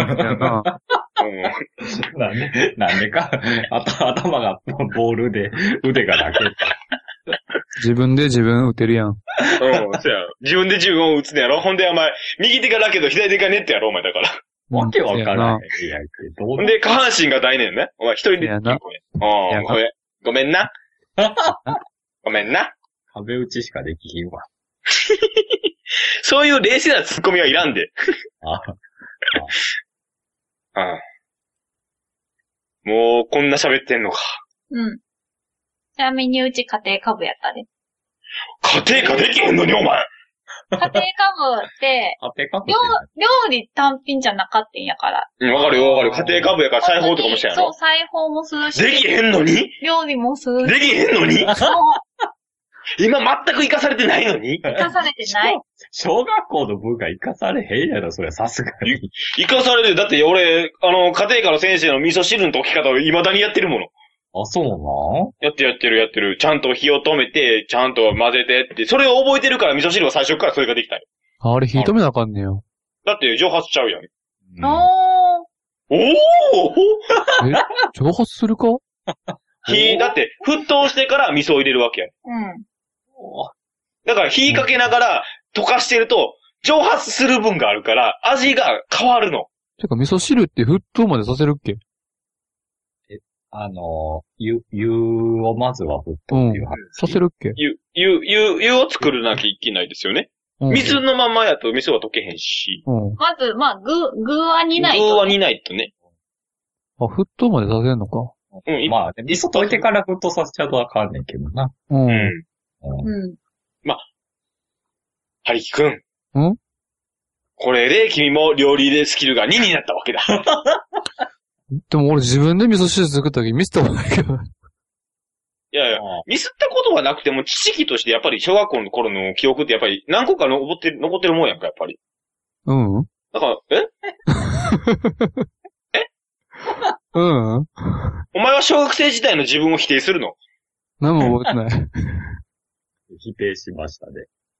なんで、なんでか、あた、頭がボールで、腕がラケット。 自分で自分打てるやん。うん、 そうや。自分で自分を打つねやろ。ほんでお前、右手がラケット、左手がネットやろ、お前だから。 わけわからん。いや、 ほんで、下半身が大ねんね。お前一人で。 やな。 ああ、ごめん。ごめんな。ごめんな。 壁打ちしかできひんわ。 そういう冷静なツッコミはいらんで。 ああ。 ああ。もう、こんな喋ってんのか。 うん。ちなみにうち家庭科部やったで。 家庭科できへんのに、お前。 家庭科部って、料, 料理単品じゃなかったんやから。 うん、わかるよ、わかる。家庭科部やから裁縫とかもしたやろ。 そう、裁縫もするし。 できへんのに料理もするし。できへんのにそう。今全く活かされてないのに活かされてない。 小学校の部が活かされへんやろ、それさすがに。 活かされる。だって俺、あの、家庭科の先生の味噌汁の溶き方を未だにやってるもの。 あ、そうなんやってるやってるやってる。ちゃんと火を止めて、ちゃんと混ぜてって、それを覚えてるから味噌汁は最初からそれができたよ。 あれ火止めなあかんねよ。 だって蒸発しちゃうやん。 うん、おー。 おーえ蒸発するか火、だって沸騰してから味噌を入れるわけやん。 うん。 だから火かけながら溶かしてると、蒸発する分があるから、味が変わるの。 てか味噌汁って沸騰までさせるっけあの、湯、湯をまずは沸騰っていう話。うん、 させるっけ湯、湯、湯、湯を作るなきゃいけないですよね。うん、水のままやと味噌は溶けへんし。 うん、まず、まあ、具、具は煮ないと、 ね。具は煮ないとね。 あ、沸騰までさせるのか。 うん、まあ、味噌溶いてから沸騰させちゃうとあかんねんけどな。 うん。うん。 うん。 まあ、はりきくん。 んこれで君も料理でスキルがにになったわけだ。 でも俺自分で味噌汁作った時ミスったことないけど。 いやいや、ミスったことはなくても知識としてやっぱり小学校の頃の記憶ってやっぱり何個か残ってる、残ってるもんやんか、やっぱり。 うん。 なんか、ええうん。 お前は小学生時代の自分を否定するの？ 何も覚えてない。 否定しましたね。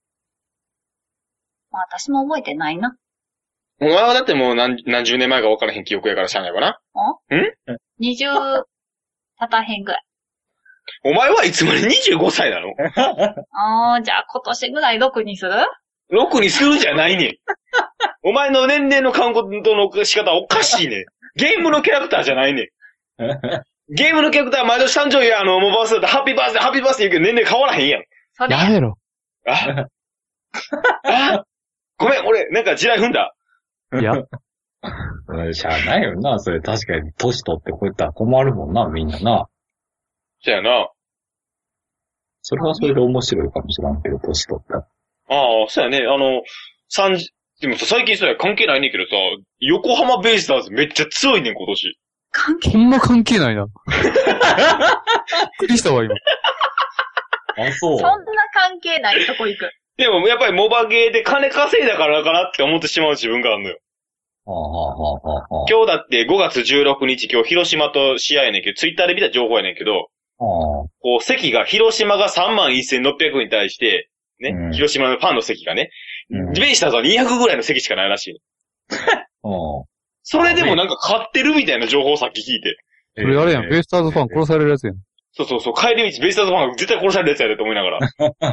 まあ、私も覚えてないな。 お前はだってもう何、何十年前か分からへん記憶やからしゃあないわな。 んん ?にじゅう、たたへんぐらい。 お前はいつまでにじゅうごさいなの？ ああ、じゃあ今年ぐらいろくにする ? ろく にするじゃないねん。お前の年齢のカウントの仕方おかしいねん。ゲームのキャラクターじゃないねん。ゲームのキャラクターは毎年誕生日や、あの、モバースだってハッピーバースデー、ハッピーバースデー言うけど年齢変わらへんやん。 それやめろ。 ああごめん、俺、なんか地雷踏んだ。 いや。 しゃあないよな、それ確かに年取ってこういったら困るもんな、みんなな。 そやな。 それはそれで面白いかもしらんけど、年取ったら。 ああ、そうやね。あの、三時、でもさ、最近それ関係ないねんけどさ、横浜ベイスターズめっちゃ強いねん、今年。 関係ほんま関係ないな。びっくりしたわ、今。 あ、そう。 そんな関係ないとこ行く。 でも、やっぱりモバゲーで金稼いだからかなって思ってしまう自分があるのよ。 はあはあはあはあ、 今日だってごがつじゅうろくにち、今日広島と試合やねんけど、ツイッターで見た情報やねんけど、 はあ、 こう、席が、広島がさんまんせんろっぴゃくに対して、ね、うん、広島のファンの席がね、うん、ベイスターズはにひゃくぐらいの席しかないらしい。 はあ、 それでもなんか買ってるみたいな情報をさっき聞いて。 それあれやん、ベイスターズファン殺されるやつやん。 そうそうそう、帰り道ベイスターズファンが絶対殺されるやつやでと思いながら。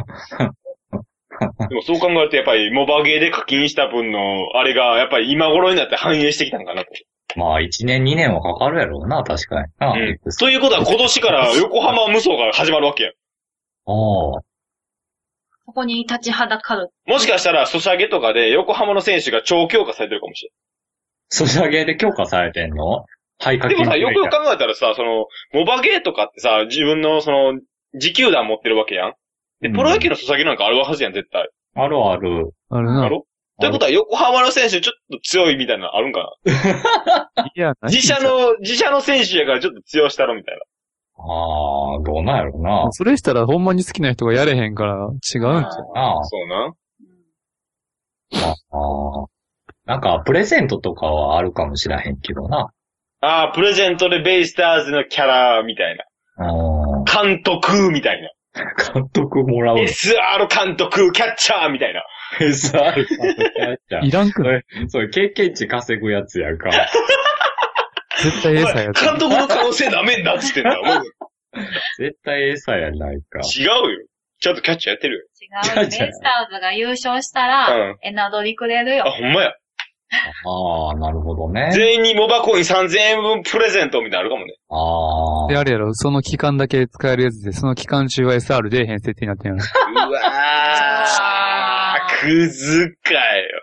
でもそう考えるとやっぱりモバゲーで課金した分のあれがやっぱり今頃になって反映してきたんかなと。 まあ一年二年はかかるやろうな、確かに。ああ、 うん。ということは今年から横浜無双が始まるわけやん。 ああ。 そこに立ちはだかる。 もしかしたらソシャゲとかで横浜の選手が超強化されてるかもしれん。 ソシャゲで強化されてんの？はい、 でもさ、よくよく考えたらさ、その、モバゲーとかってさ、自分のその、自球団持ってるわけやん。で、プロ野球のソシャゲなんかあるはずやん、絶対。 あるある。 あるな。 あるということは、横浜の選手ちょっと強いみたいなのあるんかないや、 自社の、自社の選手やからちょっと強したろみたいな。 ああ、どうなんやろな。 それしたらほんまに好きな人がやれへんから違うんちゃうな。 そうな。 ああ。なんか、プレゼントとかはあるかもしらへんけどな。 ああ、プレゼントでベイスターズのキャラみたいな。 あ監督みたいな。 監督もらう。 エスアール 監督、キャッチャーみたいな。 エスアール 監督、キャッチャー。 いらんくない？ それ、経験値稼ぐやつやんか。 絶対エサやつ。 監督の可能性ダメになってんだ。 絶対エサやないか。 違うよ。ちゃんとキャッチャーやってるよ。 違う。ベイスターズが優勝したら、うん、エナドリくれるよ。 あ、ほんまや。 ああ、なるほどね。 全員にモバコインさんぜんえんぶんプレゼントみたいなのあるかもね。 ああ。 で、あれやろ、その期間だけ使えるやつで、その期間中は エスアール 出えへん設定になってんやろ。 うわー、クズかよ。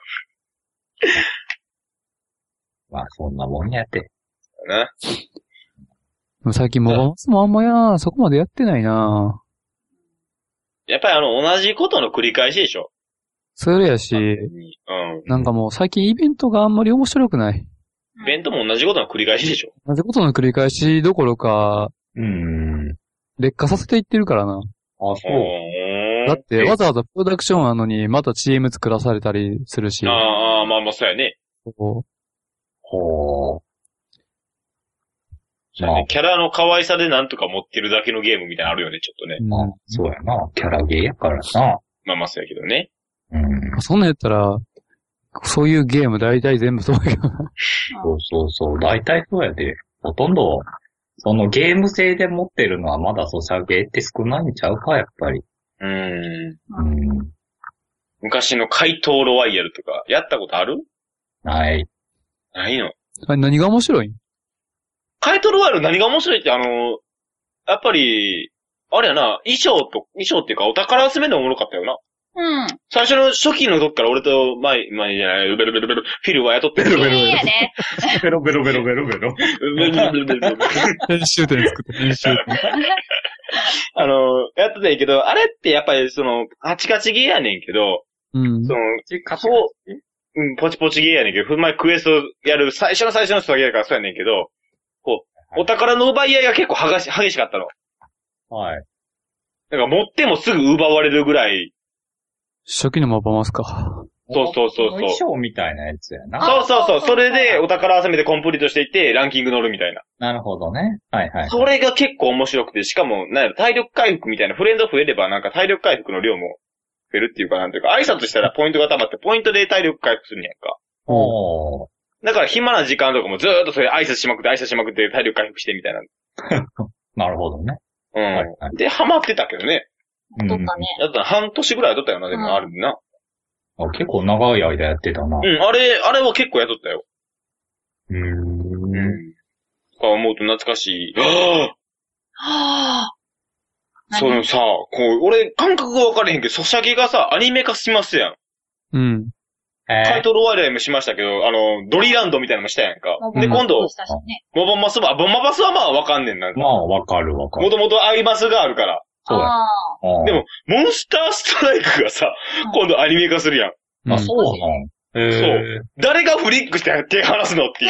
まあ、そんなもんやって。 な。 でも最近モバマスもあんまや、そこまでやってないな。 やっぱりあの、同じことの繰り返しでしょ。 それやし、うん。なんかもう最近イベントがあんまり面白くない。 イベントも同じことの繰り返しでしょ。 同じことの繰り返しどころか、 うん。 劣化させていってるからな。 あ、そう。 だってわざわざプロダクションあのにまた シーエム 作らされたりするし。 ああ、まあまあそうやね。 そう。 ほー。 そうやね。キャラの可愛さでなんとか持ってるだけのゲームみたいなのあるよね、ちょっとね。 まあ、そうやな。キャラゲーやからな。 まあまあそうやけどね。 うん。 そんなんやったら、そういうゲーム大体全部そうやけどな。 そうそうそう。大体そうやで。ほとんど、そのゲーム性で持ってるのはまだソシャゲって少ないんちゃうか、やっぱり。 うーん。 うん。 昔の怪盗ロワイヤルとか、やったことある？ ない。 ないの？ あれ何が面白いん？ 怪盗ロワイヤル何が面白いってあの、やっぱり、あれやな、衣装と、衣装っていうかお宝集めでおもろかったよな。 うん。 最初の初期の時から俺と前、前じゃない、ベロベロベロ、フィルは雇ってる。 ベロベロベロ。 いいやね。 ベロベロベロベロベロ。 編集点作って、編集点。 あの、やってたんやけど、あれってやっぱりその、カチカチゲーやねんけど、 うん。 その、そう、うん、ポチポチゲーやねんけど、ふんまいクエストやる最初の最初の人だけやからそうやねんけど、こう、お宝の奪い合いが結構はがし、激しかったの。 はい。 だから持ってもすぐ奪われるぐらい、 初期のモバマスか。 そうそうそうそう。 衣装みたいなやつやな。 そうそうそう。それでお宝集めてコンプリートしていって、ランキング乗るみたいな。 なるほどね。はいはい。 それが結構面白くて、しかも、なんやろ、体力回復みたいな、フレンド増えればなんか体力回復の量も増えるっていうかなんていうか、挨拶したらポイントが溜まって、ポイントで体力回復するんやんか。 おー。 だから暇な時間とかもずーっとそれ挨拶しまくって挨拶しまくって体力回復してみたいな。 なるほどね。 うん。はいはい、で、ハマってたけどね。 撮ったね。 だったら半年ぐらい撮ったよな、でもあるんな。 あ、結構長い間やってたな。 うん、あれ、あれは結構やっとったよ。 うーん。うん。 と思うと懐かしい。はぁはぁそのさ、こう、俺、感覚が分かれへんけど、ソシャゲがさ、アニメ化しますやん。 うん。 タイトルワイライもしましたけど、あの、ドリーランドみたいなのもしたやんか。で、今度、モバマスは、モバマスはまあ分かんねんな。 まあ、分かる分かる。 もともとアイマスがあるから。 そうだ。 でも、モンスターストライクがさ、今度アニメ化するやん。 あ、そうなん。 そう。誰がフリックして手離すのっていう。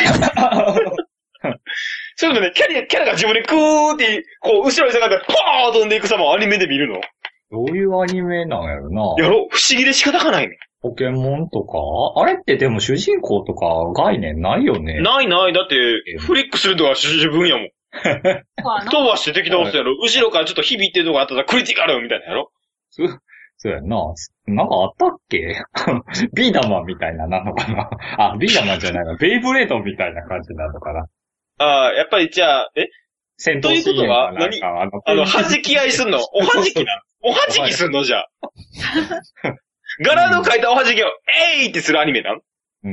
そういうのね、キャラ、キャラが自分でクーって、こう、後ろに下がって、ポーン飛んでいく様をアニメで見るの？ どういうアニメなんやろな。 やろ？不思議で仕方がないね。 ポケモンとかあれってでも主人公とか概念ないよね。 ないない。だって、フリックするとか自分やもん。飛ばして敵倒すやろ。後ろからちょっと響いてるとこあったらクリティカルみたいなやろ。 そ、そうやな。なんかあったっけビーダマンみたいななのかなあ、ビーダマンじゃないな。ベイブレードみたいな感じなのかな。 ああ、やっぱりじゃあ、え戦闘シーンということは、何あの、あの、弾き合いすんのおはじきなおはじきすんのじゃあ。柄の描いたおはじきを、えいってするアニメなんうん。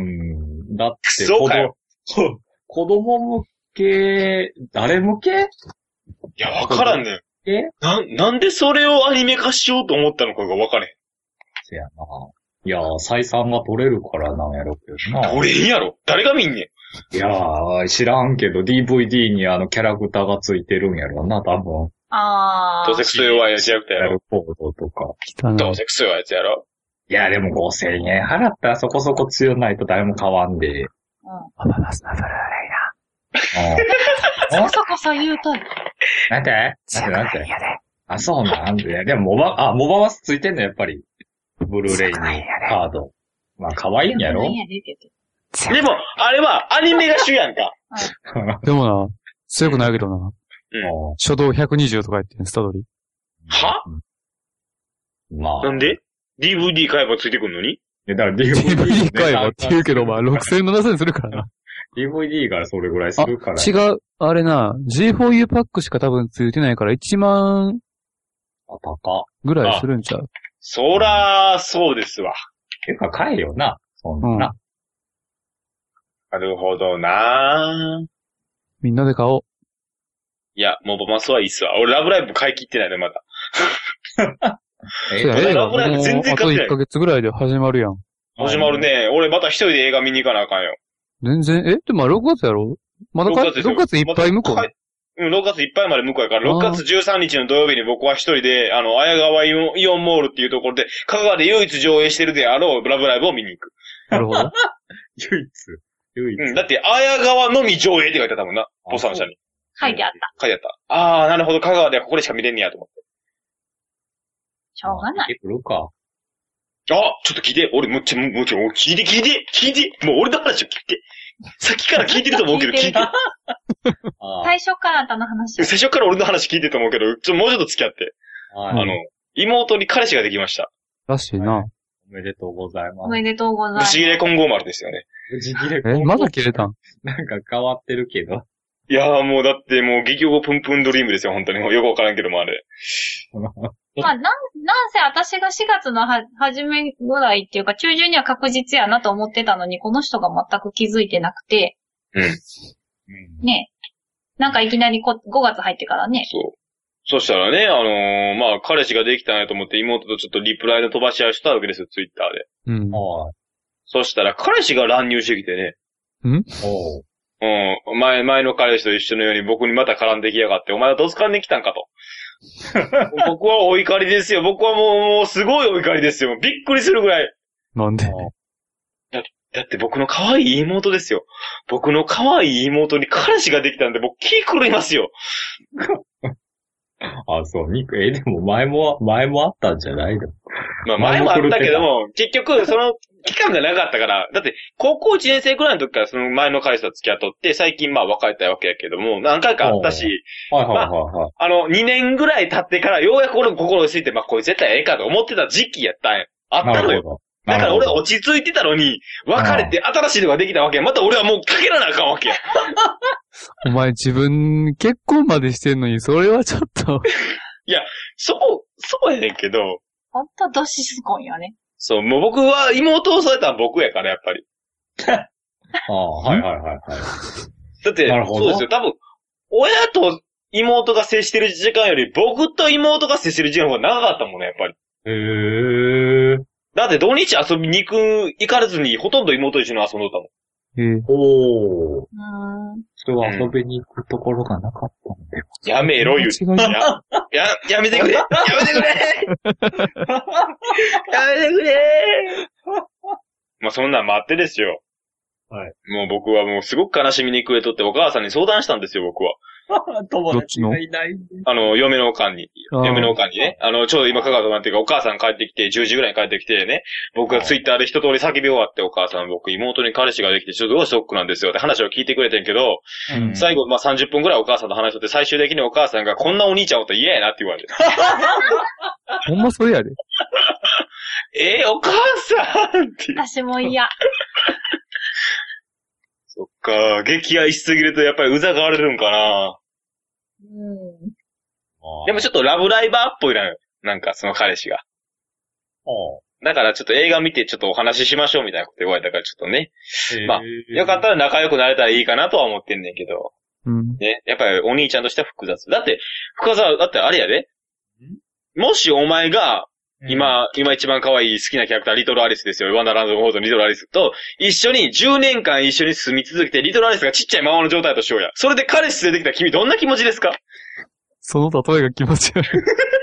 だって、 そうかよ。 子供向け、誰向けいや、わからんねん。えな、なんでそれをアニメ化しようと思ったのかがわからへん。 せやな。いや、採算が取れるからなんやろうけどな。 取れんやろ誰が見んねん。いやー、知らんけど ディーブイディー にあのキャラクターがついてるんやろな、多分。 あー。 どうせクソ弱いやつやったやろ。 コードとか。 どうせクソ弱いやつやろ。 いや、でもごせんえん払ったらそこそこ強ないと誰も買わんで。うん。 あばますな、ブルーレイな。そこそこそう言うとる。 なんてなんてなんてあ、そうなんで。でも、モバ、あ、モバマスついてんの、やっぱり。ブルーレイにカード。まあ、可愛いんやろでも、あれはアニメが主やんか。 でもな、強くないけどな。 うん。 初動ひゃくにじゅうとか言ってん、スタドリ。 はまあ。 なんで ?ディーブイディー 買えばついてくんのにいや、だから ディーブイディーディーブイディー 買えばって言うけど、まあ、ろくせんななせんするからな。 ディーブイディー からそれぐらいするから。 違う。あれな、ジェイフォーユー パックしか多分ついてないからいちまんあ、高ぐらいするんちゃう？ そら、そうですわ。 てか買えよな。そんな。うん、なるほどなみんなで買おう。 いや、もうボマスはいいっすわ。俺ラブライブ買い切ってないね、まだ。 え、ラブライブ全然買ってない。あといっかげつぐらいで始まるやん。 始まるね。俺また一人で映画見に行かなあかんよ。 全然、えでもろくがつやろまだかろくがついっぱい向こう、まうん、ろくがついっぱいまで向こうやから、ろくがつじゅうさんにちの土曜日に僕は一人で、あの、綾川イオン、イオンモールっていうところで、香川で唯一上映してるであろうラブライブを見に行く。 なるほど。 唯一唯一。 うん、だって、綾川のみ上映って書いてあったもんな、ポサン社に。 書いてあった。 書いてあった。あー、なるほど、香川ではここでしか見れんねやと思って。 しょうがない。 見てくるか。 あ、ちょっと聞いて。俺、もうちょ、もうちょ、聞いて、聞いて、聞いて。もう俺の話を聞いて。さっきから聞いてると思うけど、聞いて。 最初からあんたの話。 最初から俺の話聞いてると思うけど、ちょ、もうちょっと付き合って。あの、妹に彼氏ができました。 らしいな。 おめでとうございます。 おめでとうございます。 ブチギレ混合丸ですよね。 ブチギレ混合丸。 え、まだ切れたん？ なんか変わってるけど。 いやーもうだってもう激語プンプンドリームですよ、本当に。もうよくわからんけどもあれ。 まあ、なん、なんせ私がしがつのは、初めぐらいっていうか、中旬には確実やなと思ってたのに、この人が全く気づいてなくて。 うん。 ねえ。なんかいきなりこごがつ入ってからね。 そう。そしたらね、あのー、まあ、彼氏ができたんやと思って妹とちょっとリプライの飛ばし合いしたわけですよ、ツイッターで。うん。 そしたら彼氏が乱入してきてね。 んおう。 うん。前、前の彼氏と一緒のように僕にまた絡んできやがって、お前はどつかんできたんかと。僕はお怒りですよ。僕はもう、もうすごいお怒りですよ。びっくりするぐらい。 なんで？ だ、だって僕の可愛い妹ですよ。僕の可愛い妹に彼氏ができたんで僕気狂いますよ。 あ、そう、肉、え、でも前も、前もあったんじゃないの？ まあ前もあったけども、結局、その期間がなかったから、だって、高校いちねん生くらいの時からその前の彼氏と付き合っとって、最近まあ別れたわけやけども、何回かあったし、 はいはいはいはい。 あの、にねんぐらい経ってからようやく俺も心をついて、まあこれ絶対ええかと思ってた時期やったんや。あったのよ。だから俺は落ち着いてたのに、別れて新しいのができたわけや。また俺はもうかけらなあかんわけや。 お前自分結婚までしてんのに、それはちょっと。 いや、そう、そうやねんけど。 ほんとドシスコンよね。 そう、もう僕は妹をされたのは僕やから、やっぱり。 ああ、はいはいはいはい。 だって、そうですよ。多分、親と妹が接してる時間より、僕と妹が接してる時間の方が長かったもんね、やっぱり。 へー。 だって土日遊びに行く、行かれずに、ほとんど妹と一緒に遊んどったもん。 へー。 おー。 うーん。 それは遊びに行くところがなかったんで。 やめろ、言う。や、や、やめてくれやめてくれやめてくれまあ、そんなん待ってですよ。 はい。 もう僕はもうすごく悲しみに暮れとってお母さんに相談したんですよ、僕は。 友達がいないんで。 あの、嫁のおかんに。嫁のおかんにね。あの、ちょうど今香川となっていうか、お母さん帰ってきて、じゅうじぐらいに帰ってきてね。僕がツイッターで一通り叫び終わって、お母さん、僕妹に彼氏ができて、ちょっとどうショックなんですよって話を聞いてくれてんけど、うん、最後、まあ、さんじゅっぷんぐらいお母さんと話しとって、最終的にお母さんが、こんなお兄ちゃんおったら嫌やなって言われて。 ほんまそれやで。 えー、お母さんって。 私も嫌。 そっか、激愛しすぎるとやっぱりうざがられるんかな。 うん。 でもちょっとラブライバーっぽいな、なんかその彼氏が。だからちょっと映画見てちょっとお話ししましょうみたいなこと言われたからちょっとね。まあ、よかったら仲良くなれたらいいかなとは思ってんねんけど。 うん。 ね、やっぱりお兄ちゃんとしては複雑。だって、深澤、だってあれやで。もしお前が、今、うん、今一番可愛い好きなキャラクター、リトルアリスですよ。ワンダーランド・フォードのリトルアリスと、一緒にじゅうねんかん一緒に住み続けて、リトルアリスがちっちゃいままの状態としようや。それで彼氏連れてきた君どんな気持ちですか？ その例えが気持ち悪い。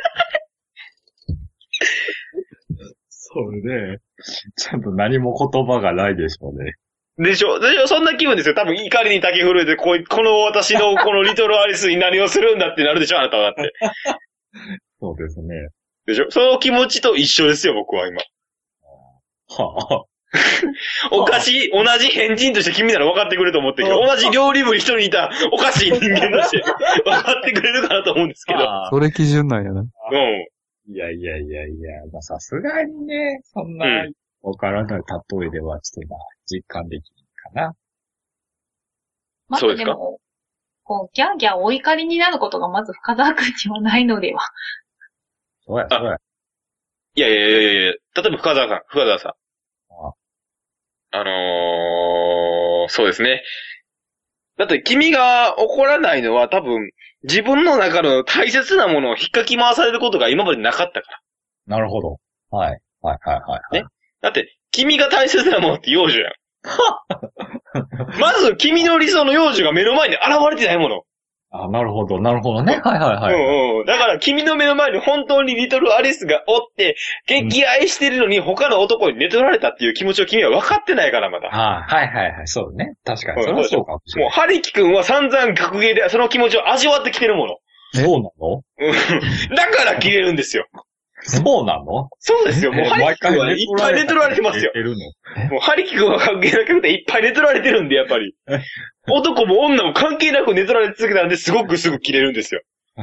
そうね。ちゃんと何も言葉がないでしょうね。 でしょでしょそんな気分ですよ。多分怒りに竹震えて、こい、この私のこのリトルアリスに何をするんだってなるでしょあなたはだって。 そうですね。 でしょその気持ちと一緒ですよ、僕は今。はあ、おかしい、同じ変人として君なら分かってくれると思ってるけど、同じ料理部に一人いたおかしい人間として分かってくれるかなと思うんですけど。 それ基準なんやな。うん。 いやいやいやいや、まあさすがにね、そんな、わからない例えではちょっとまあ、実感できるかな。 まあ、でも、こう、ギャーギャーお怒りになることがまず深澤くんにはないのでは。 そうや、そうや。 いやいやいやいやいや、例えば深澤さん、深澤さん。あ, あのー、そうですね。だって君が怒らないのは多分、自分の中の大切なものを引っかき回されることが今までなかったから。 なるほど。はい。はいはいはい、はい。 ね。だって、君が大切なものって幼女やん。まず、君の理想の幼女が目の前に現れてないもの。 あ、なるほど、なるほどね。はいはいはい。 うんうん。だから、君の目の前に本当にリトルアリスがおって、激愛してるのに他の男に寝取られたっていう気持ちを君は分かってないから、まだ。 ああ、はいはいはい。そうね。確かに。それはそうかもしれない。 もう、ハリキ君は散々学芸でその気持ちを味わってきてるもの。 そうなの？ うん。だから切れるんですよ。 そうなの？ そうですよ。もうハリキ君はいっぱい寝取られてますよ。もうハリキ君は関係なくていっぱい寝取られてるんで、やっぱり。男も女も関係なく寝取られ続けたんで、すごくすぐ切れるんですよ。え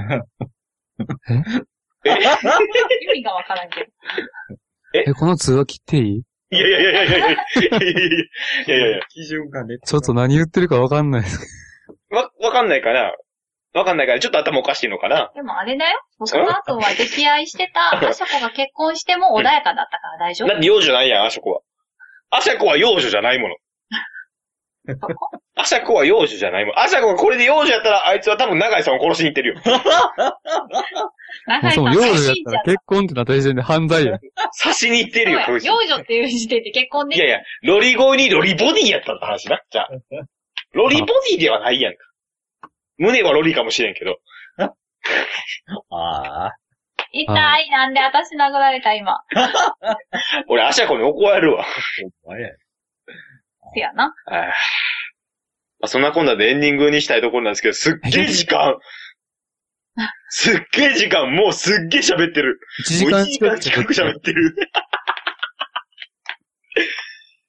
意味がわからんけど。 え、この通話切っていい？ いやいやいやいやいやいやいやいやいやいや基準がね。 ちょっと何言ってるかわかんないです。 わ、わかんないかなわかんないから、ちょっと頭おかしいのかな。 でもあれだよ。僕の後は溺愛してたアシャコが結婚しても穏やかだったから大丈夫。 だって幼女ないやん、アシャコは。アシャコは幼女じゃないもの。アシャコは幼女じゃないもん。アシャコがこれで幼女やったら、あいつは多分長井さんを殺しに行ってるよ。 長井さんを幼女やったら結婚ってなった時点で犯罪や。 刺しに行ってるよ、 幼女っていう時点で結婚で。 いやいや、ロリゴにロリボディやったって話な。じゃあ。ロリボディではないやんか。胸はロリかもしれんけど。 ああ。 痛い、なんで私殴られた今。 俺、アシャコに怒られるわ。 お前や。 せやな。 あまあ、そんなこんなでエンディングにしたいところなんですけど、すっげえ時間。 すっげえ時間、もうすっげえ喋ってる。 いちじかん近く喋ってる。